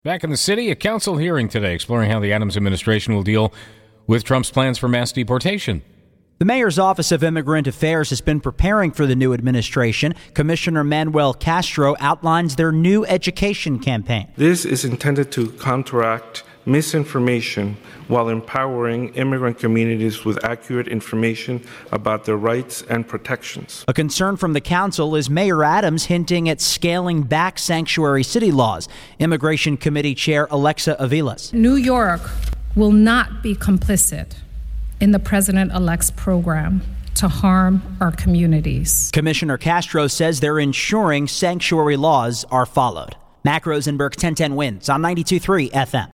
Back in the city, a council hearing today exploring how the Adams administration will deal with Trump's plans for mass deportation. The mayor's Office of Immigrant Affairs has been preparing for the new administration. Commissioner Manuel Castro outlines their new education campaign. This is intended to counteract misinformation while empowering immigrant communities with accurate information about their rights and protections. A concern from the council is Mayor Adams hinting at scaling back sanctuary city laws. Immigration Committee Chair Alexa Aviles. New York will not be complicit in the president-elect's program to harm our communities. Commissioner Castro says they're ensuring sanctuary laws are followed. Mac Rosenberg, 1010 Wins on 92.3 FM.